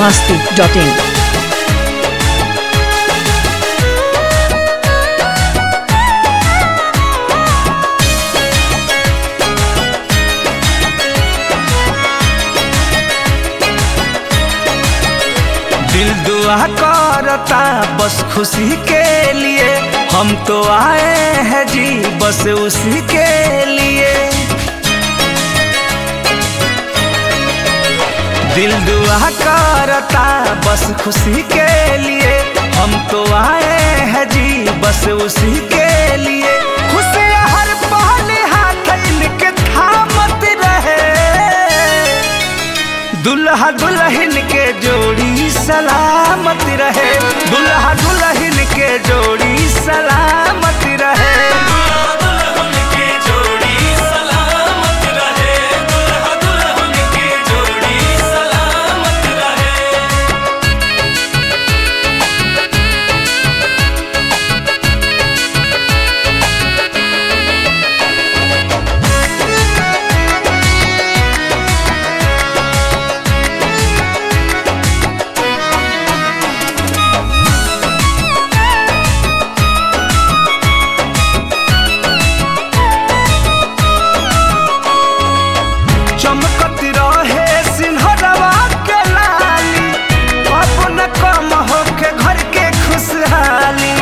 biharmasti.in। दिल दुआ करता बस खुशी के लिए, हम तो आए हैं जी बस उसी के लिए। दिल दुआ करता बस खुशी के लिए, हम तो आए हैं जी बस उसी के लिए। खुशियाँ हर पल हाथ इनके थामत रहे, दुल्हा दुल्हन के जोड़ी सलामत रहे, दुल्हा दुल्हन के जोड़ी सलामत रहे। चमकत रहे सिंहरवा के लाली, अब न कम होके घर के खुशहाली।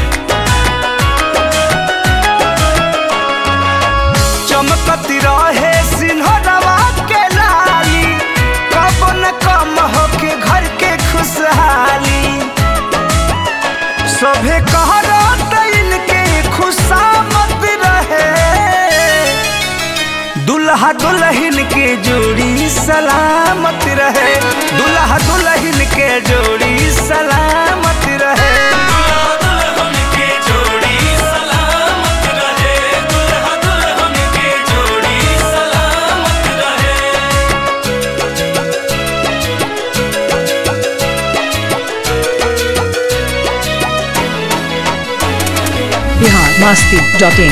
चमकत रहे सिंहरवा के लाली, अब न कम होके घर के खुशहाली। सभे कह इनके खुशामत रहे, दुल्हा दुल्हन के जोड़ी सलामत रहे, दुल्हा दुल्हन के जोड़ी सलामत रहे। biharmasti.in।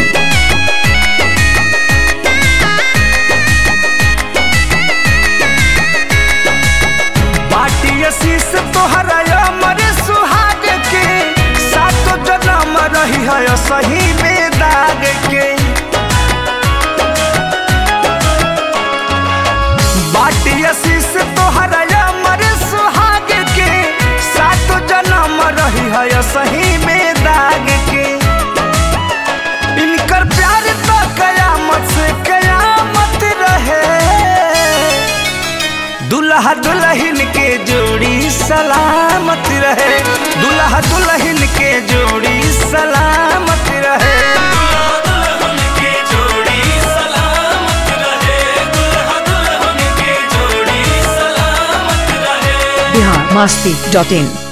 शीश तोहरा अमर सुहाग के, सातो जन्म रही है सही में दाग के। बाटी शीश तोहरा अमर सुहाग के, सातो जन्म रही है सही में दाग के। इनकर प्यार तो कयामत से कयामत रहे, दुल्हा दुल्हन के जोड़ी सलामत रहे, दुल्हा दुल्हन के जोड़ी सलामत रहे। biharmasti.in।